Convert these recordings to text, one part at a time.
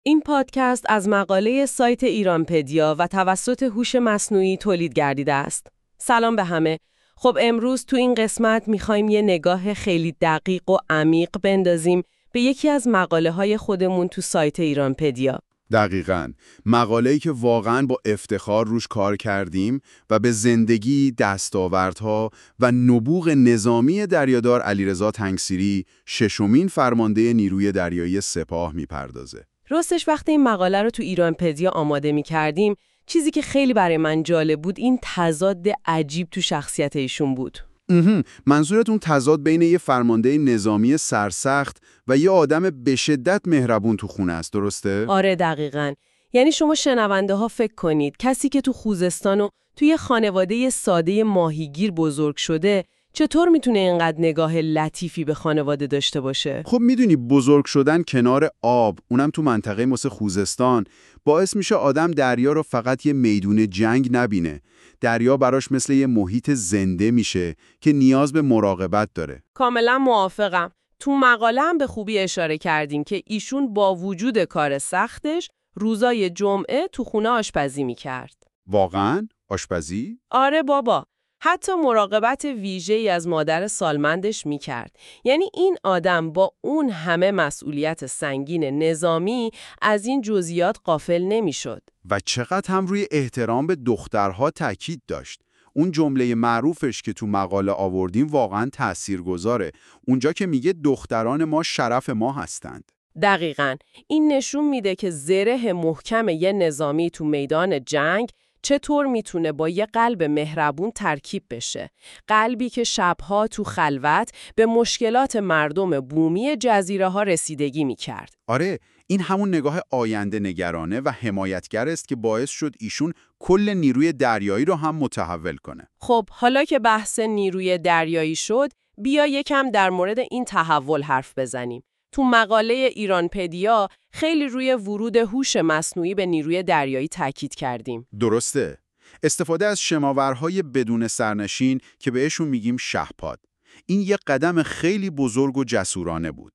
این پادکست از مقاله سایت ایرانپدیا و توسط هوش مصنوعی تولید گردیده است. سلام به همه. خب امروز تو این قسمت می‌خوایم یه نگاه خیلی دقیق و عمیق بندازیم به یکی از مقاله‌های خودمون تو سایت ایرانپدیا. دقیقاً. مقاله‌ای که واقعاً با افتخار روش کار کردیم و به زندگی، دستاوردها و نبوغ نظامی دریادار علیرضا تنگسیری، ششمین فرمانده نیروی دریایی سپاه میپردازه. راستش وقتی این مقاله رو تو ایرانپدیا آماده می‌کردیم، چیزی که خیلی برای من جالب بود این تضاد عجیب تو شخصیت ایشون بود. منظورتون تضاد بین یه فرمانده نظامی سرسخت و یه آدم به شدت مهربون تو خونه است، درسته؟ آره دقیقاً. یعنی شما شنونده ها فکر کنید کسی که تو خوزستان و توی خانواده ساده ماهیگیر بزرگ شده چطور میتونه اینقدر نگاه لطیفی به خانواده داشته باشه؟ خب میدونی بزرگ شدن کنار آب، اونم تو منطقه مثل خوزستان، باعث میشه آدم دریا رو فقط یه میدون جنگ نبینه. دریا براش مثل یه محیط زنده میشه که نیاز به مراقبت داره. کاملا موافقم. تو مقاله هم به خوبی اشاره کردیم که ایشون با وجود کار سختش روزای جمعه تو خونه آشپزی میکرد. واقعاً؟ آشپزی؟ آره بابا. حتی مراقبت ویژه‌ای از مادر سالمندش میکرد. یعنی این آدم با اون همه مسئولیت سنگین نظامی از این جزئیات غافل نمیشد. و چقدر هم روی احترام به دخترها تاکید داشت. اون جمله معروفش که تو مقاله آوردیم واقعاً تاثیرگذاره. اونجا که میگه دختران ما شرف ما هستند. دقیقاً. این نشون میده که زره محکم یه نظامی تو میدان جنگ چطور میتونه با یه قلب مهربون ترکیب بشه. قلبی که شبها تو خلوت به مشکلات مردم بومی جزیره ها رسیدگی میکرد. آره، این همون نگاه آینده نگرانه و حمایتگر است که باعث شد ایشون کل نیروی دریایی رو هم متحول کنه. خب حالا که بحث نیروی دریایی شد، بیا یکم در مورد این تحول حرف بزنیم. تو مقاله ایرانپدیا خیلی روی ورود هوش مصنوعی به نیروی دریایی تاکید کردیم. درسته. استفاده از شناورهای بدون سرنشین که بهشون میگیم شهپاد. این یک قدم خیلی بزرگ و جسورانه بود.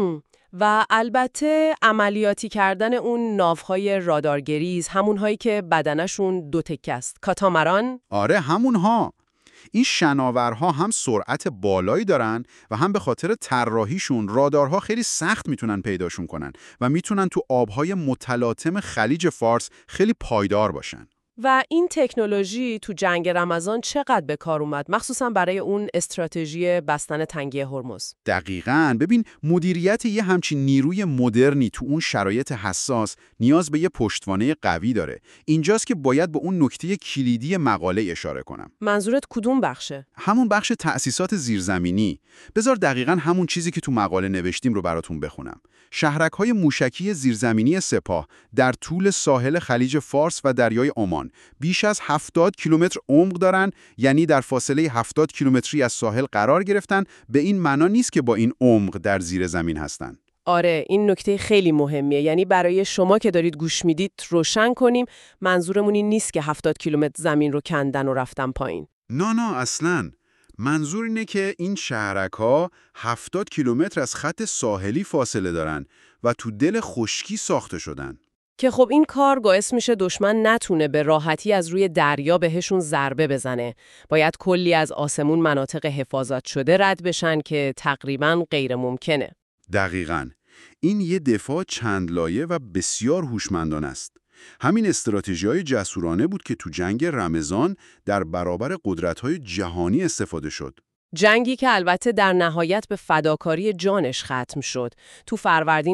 و البته عملیاتی کردن اون ناوهای رادارگریز، همونهایی که بدنشون دو تکه است. کاتاماران؟ آره همونها. این شناورها هم سرعت بالایی دارن و هم به خاطر طراحیشون رادارها خیلی سخت میتونن پیداشون کنن و میتونن تو آبهای متلاطم خلیج فارس خیلی پایدار باشن. و این تکنولوژی تو جنگ رمضان چقدر به کار اومد، مخصوصا برای اون استراتژی بستن تنگه هرمز؟ دقیقاً. ببین مدیریت یه همچین نیروی مدرنی تو اون شرایط حساس نیاز به یه پشتوانه قوی داره. اینجاست که باید به اون نکته کلیدی مقاله اشاره کنم. منظورت کدوم بخشه؟ همون بخش تأسیسات زیرزمینی. بذار دقیقاً همون چیزی که تو مقاله نوشتیم رو براتون بخونم. شهرک‌های موشکی زیرزمینی سپاه در طول ساحل خلیج فارس و دریای عمان بیش از 70 کیلومتر عمق دارن، یعنی در فاصله 70 کیلومتری از ساحل قرار گرفتن. به این معنا نیست که با این عمق در زیر زمین هستن. آره، این نکته خیلی مهمیه. یعنی برای شما که دارید گوش میدید روشن کنیم، منظورمون این نیست که 70 کیلومتر زمین رو کندن و رفتن پایین. نه اصلاً. منظور اینه که این شهرک‌ها 70 کیلومتر از خط ساحلی فاصله دارن و تو دل خشکی ساخته شدن. که خب این کار باعث میشه دشمن نتونه به راحتی از روی دریا بهشون ضربه بزنه. باید کلی از آسمون مناطق حفاظت شده رد بشن که تقریباً غیر ممکنه. دقیقاً. این یه دفاع چند لایه و بسیار هوشمندانه است. همین استراتژی‌های جسورانه بود که تو جنگ رمضان در برابر قدرت‌های جهانی استفاده شد. جنگی که البته در نهایت به فداکاری جانش ختم شد تو فروردین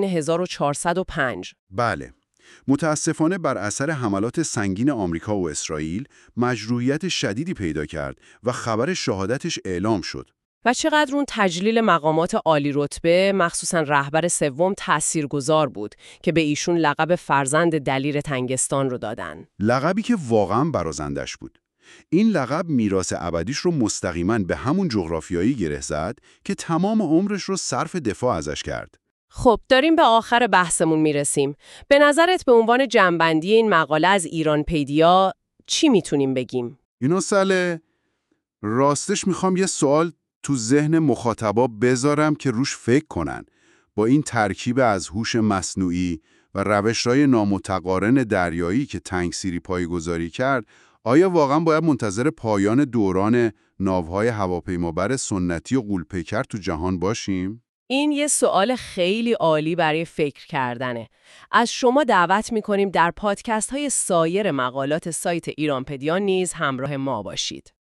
1405. بله. متاسفانه بر اثر حملات سنگین آمریکا و اسرائیل مجروحیت شدیدی پیدا کرد و خبر شهادتش اعلام شد. و چقدر اون تجلیل مقامات عالی رتبه، مخصوصاً رهبر سوم، تاثیرگذار بود که به ایشون لقب فرزند دلیر تنگستان رو دادن. لقبی که واقعاً برازندش بود. این لقب میراث ابدیش رو مستقیماً به همون جغرافیایی گره زد که تمام عمرش رو صرف دفاع ازش کرد. خب داریم به آخر بحثمون میرسیم. به نظرت به عنوان جمع‌بندی این مقاله از ایرانپدیا چی میتونیم بگیم؟ ساله راستش میخوام یه سوال تو ذهن مخاطبا بذارم که روش فکر کنن. با این ترکیب از هوش مصنوعی و روش‌های نامتقارن دریایی که تنگسیری پایه‌گذاری کرد، آیا واقعا باید منتظر پایان دوران ناوهای هواپیمابر سنتی و غول‌پیکر تو جهان باشیم؟ این یه سوال خیلی عالی برای فکر کردنه. از شما دعوت می‌کنیم در پادکست‌های سایر مقالات سایت ایرانپدیا نیز همراه ما باشید.